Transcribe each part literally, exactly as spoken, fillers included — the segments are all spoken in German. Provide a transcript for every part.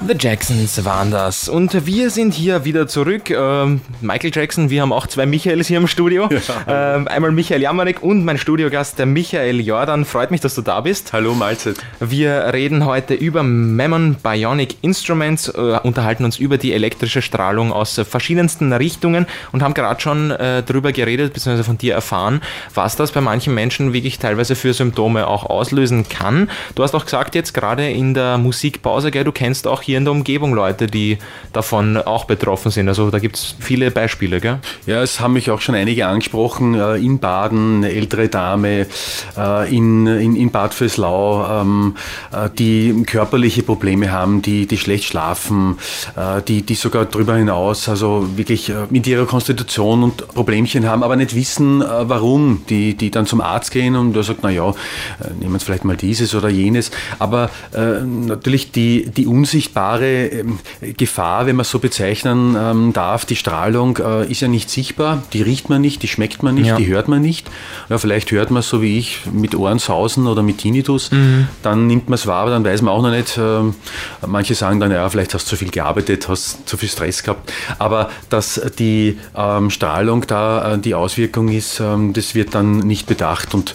The Jacksons waren das. Und wir sind hier wieder zurück. Ähm, Michael Jackson, wir haben auch zwei Michaels hier im Studio. Ja. Ähm, einmal Michael Jammerek und mein Studiogast, der Michael Jordan. Freut mich, dass du da bist. Hallo, Mahlzeit. Wir reden heute über Mammon Bionic Instruments, äh, unterhalten uns über die elektrische Strahlung aus äh, verschiedensten Richtungen und haben gerade schon äh, darüber geredet, beziehungsweise von dir erfahren, was das bei manchen Menschen wirklich teilweise für Symptome auch auslösen kann. Du hast auch gesagt, jetzt gerade in der Musikpause, gell, du kennst auch hier in der Umgebung Leute, die davon auch betroffen sind. Also da gibt es viele Beispiele, gell? Ja, es haben mich auch schon einige angesprochen. In Baden, eine ältere Dame, in, in, in Bad Vöslau, die körperliche Probleme haben, die, die schlecht schlafen, die, die sogar darüber hinaus, also wirklich mit ihrer Konstitution und Problemchen haben, aber nicht wissen, warum. Die, die dann zum Arzt gehen und der sagt, naja, nehmen wir vielleicht mal dieses oder jenes. Aber äh, natürlich die, die unsichtbare Gefahr, wenn man es so bezeichnen ähm, darf, die Strahlung äh, ist ja nicht sichtbar, die riecht man nicht, die schmeckt man nicht, ja. Die hört man nicht. Ja, vielleicht hört man es so wie ich mit Ohrensausen oder mit Tinnitus, mhm. Dann nimmt man es wahr, aber dann weiß man auch noch nicht, äh, manche sagen dann, ja, vielleicht hast du zu viel gearbeitet, hast zu viel Stress gehabt, aber dass die ähm, Strahlung da äh, die Auswirkung ist, ähm, das wird dann nicht bedacht und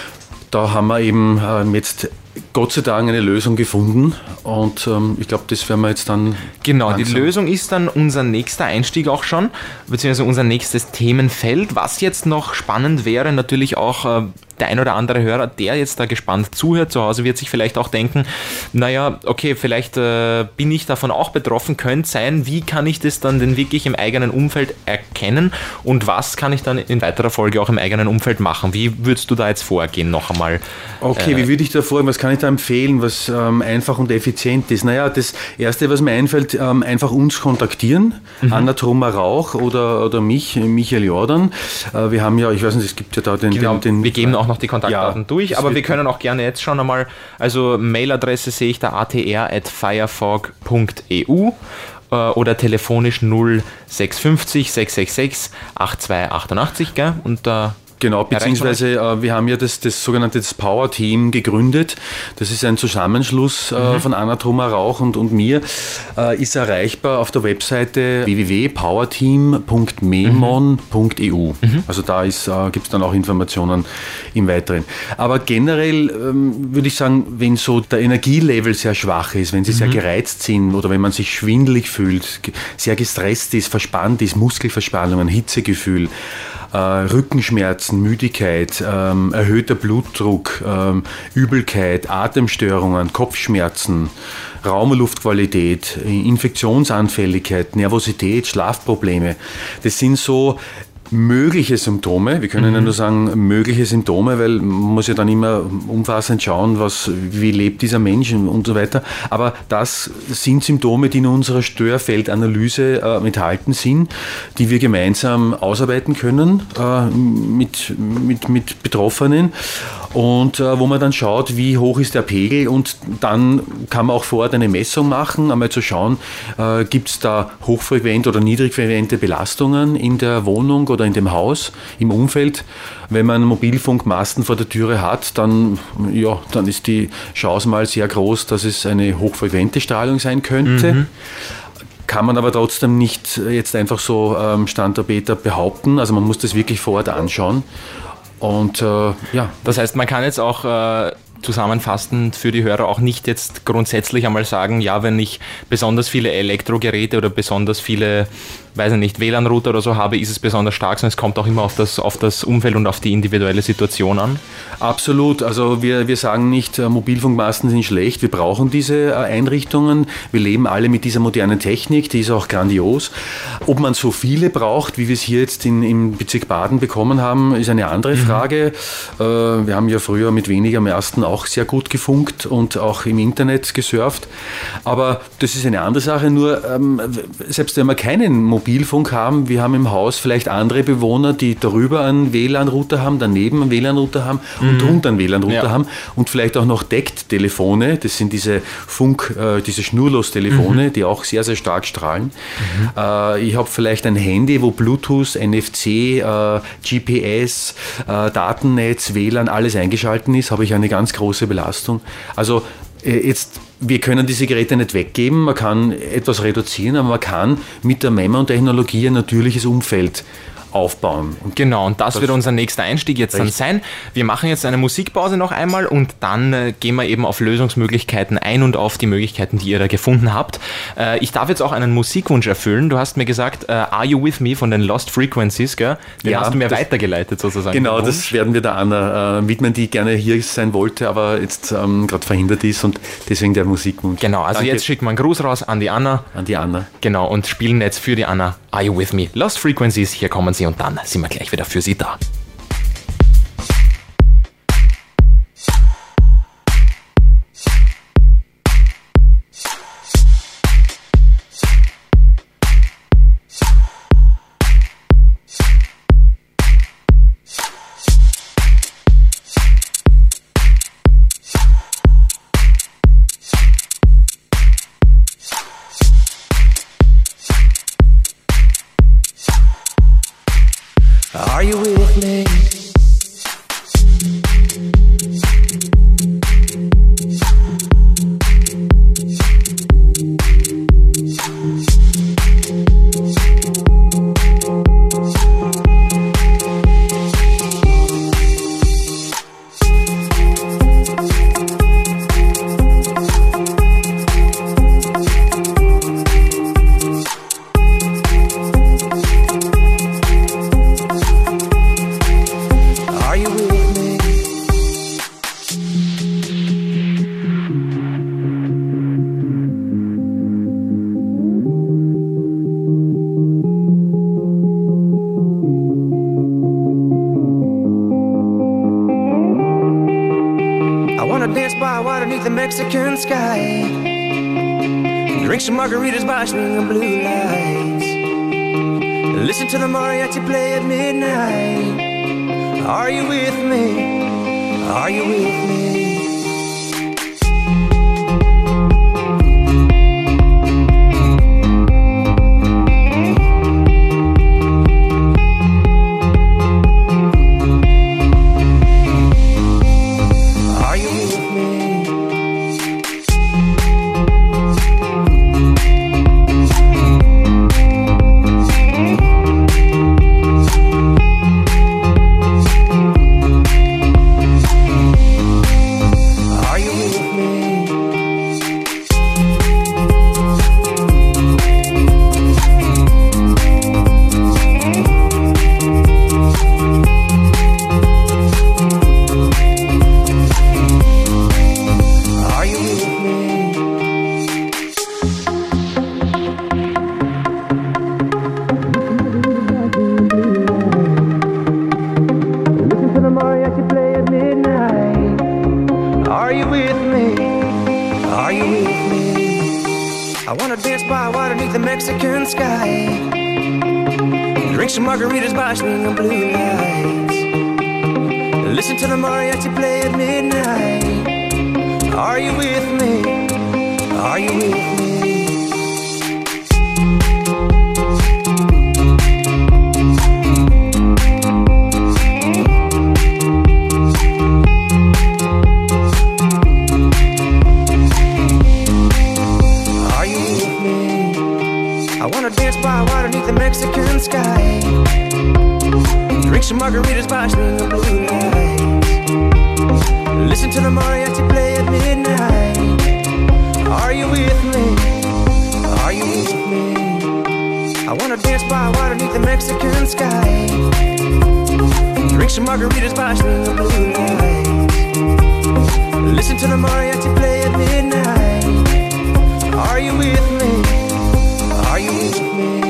da haben wir eben ähm, jetzt Gott sei Dank eine Lösung gefunden und ähm, ich glaube, das werden wir jetzt dann... Genau, langsam. Die Lösung ist dann unser nächster Einstieg auch schon, beziehungsweise unser nächstes Themenfeld. Was jetzt noch spannend wäre, natürlich auch äh, der ein oder andere Hörer, der jetzt da gespannt zuhört zu Hause, wird sich vielleicht auch denken, naja, okay, vielleicht äh, bin ich davon auch betroffen, könnte sein, wie kann ich das dann denn wirklich im eigenen Umfeld erkennen und was kann ich dann in weiterer Folge auch im eigenen Umfeld machen? Wie würdest du da jetzt vorgehen noch einmal? Okay, äh, wie würde ich da vorgehen? Was kann ich da empfehlen, was ähm, einfach und effizient ist? Naja, das Erste, was mir einfällt, ähm, einfach uns kontaktieren, mhm. Anna Trummer-Rauch oder, oder mich, Michael Jordan. Äh, wir haben ja, ich weiß nicht, es gibt ja da den... Genau, den, den wir geben auch noch die Kontaktdaten ja, durch, aber wir können auch gerne jetzt schon einmal, also Mailadresse sehe ich da a t r at firefog punkt e u äh, oder telefonisch null sechs fünf null sechs sechs sechs acht zwei acht acht, gell? Und da äh, Genau, beziehungsweise äh, wir haben ja das, das sogenannte das Power Team gegründet. Das ist ein Zusammenschluss äh, mhm. von Anna Trummer-Rauch und, und mir. Äh, ist erreichbar auf der Webseite w w w punkt powerteam punkt memon punkt e u. Mhm. Also da äh, gibt es dann auch Informationen im Weiteren. Aber generell ähm, würde ich sagen, wenn so der Energielevel sehr schwach ist, wenn Sie mhm. sehr gereizt sind oder wenn man sich schwindelig fühlt, sehr gestresst ist, verspannt ist, Muskelverspannungen, Hitzegefühl, Äh, Rückenschmerzen, Müdigkeit, ähm, erhöhter Blutdruck, ähm, Übelkeit, Atemstörungen, Kopfschmerzen, Raumluftqualität, Infektionsanfälligkeit, Nervosität, Schlafprobleme. Das sind so mögliche Symptome, wir können mhm. ja nur sagen mögliche Symptome, weil man muss ja dann immer umfassend schauen, was, wie lebt dieser Mensch und so weiter, aber das sind Symptome, die in unserer Störfeldanalyse äh, enthalten sind, die wir gemeinsam ausarbeiten können äh, mit, mit, mit Betroffenen und äh, wo man dann schaut, wie hoch ist der Pegel und dann kann man auch vor Ort eine Messung machen, einmal zu schauen, äh, gibt es da hochfrequent oder niedrigfrequente Belastungen in der Wohnung oder in dem Haus, im Umfeld. Wenn man Mobilfunkmasten vor der Türe hat, dann, ja, dann ist die Chance mal sehr groß, dass es eine hochfrequente Strahlung sein könnte. Mhm. Kann man aber trotzdem nicht jetzt einfach so ähm, Stand der Beta behaupten. Also man muss das wirklich vor Ort anschauen. Und äh, ja. Das heißt, man kann jetzt auch äh, zusammenfassend für die Hörer auch nicht jetzt grundsätzlich einmal sagen, ja, wenn ich besonders viele Elektrogeräte oder besonders viele, weiß ich nicht, W L A N-Router oder so habe, ist es besonders stark, sondern es kommt auch immer auf das, auf das Umfeld und auf die individuelle Situation an. Absolut, also wir, wir sagen nicht, äh, Mobilfunkmasten sind schlecht, wir brauchen diese äh, Einrichtungen, wir leben alle mit dieser modernen Technik, die ist auch grandios. Ob man so viele braucht, wie wir es hier jetzt in, im Bezirk Baden bekommen haben, ist eine andere mhm. Frage. Äh, wir haben ja früher mit weniger Masten auch sehr gut gefunkt und auch im Internet gesurft, aber das ist eine andere Sache, nur ähm, selbst wenn wir keinen Mobilfunk haben, wir haben im Haus vielleicht andere Bewohner, die darüber einen W L A N-Router haben, daneben einen W L A N-Router haben mhm. und drunter einen W L A N-Router ja. haben und vielleicht auch noch Deckt-Telefone, das sind diese Funk, äh, diese Schnurlos-Telefone, mhm. die auch sehr, sehr stark strahlen. Mhm. Äh, ich habe vielleicht ein Handy, wo Bluetooth, N F C, äh, G P S, äh, Datennetz, W L A N, alles eingeschalten ist, habe ich eine ganz große Belastung. Also Jetzt, wir können diese Geräte nicht weggeben, man kann etwas reduzieren, aber man kann mit der Memon-Technologie ein natürliches Umfeld aufbauen. Und genau, und das, das wird unser nächster Einstieg jetzt recht. dann sein. Wir machen jetzt eine Musikpause noch einmal und dann äh, gehen wir eben auf Lösungsmöglichkeiten ein und auf die Möglichkeiten, die ihr da gefunden habt. Äh, ich darf jetzt auch einen Musikwunsch erfüllen. Du hast mir gesagt, äh, Are You With Me von den Lost Frequencies, gell? Den ja, hast du mir weitergeleitet sozusagen. Genau, das werden wir der Anna äh, widmen, die gerne hier sein wollte, aber jetzt ähm, gerade verhindert ist und deswegen der Musikwunsch. Genau, also Danke. Jetzt schicken wir einen Gruß raus an die Anna. An die Anna. Genau, und spielen jetzt für die Anna Are You With Me? Lost Frequencies, hier kommen sie und dann sind wir gleich wieder für sie da. Are you with me? Mexican sky, drink some margaritas by swinging blue lights, listen to the mariachi play at midnight. Are you with me? Are you with me? Mexican sky, drink some margaritas by swinging blue lights, listen to the mariachi play at midnight. Are you with me? Are you with me? Mexican sky, drink some margaritas by swinging blue lights, listen to the mariachi play at midnight. Are you with me? Are you with me? I wanna dance by water beneath the Mexican sky, drink some margaritas by swinging blue lights, listen to the mariachi play at midnight. Are you with me? Are you with me?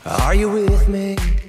Are you with me?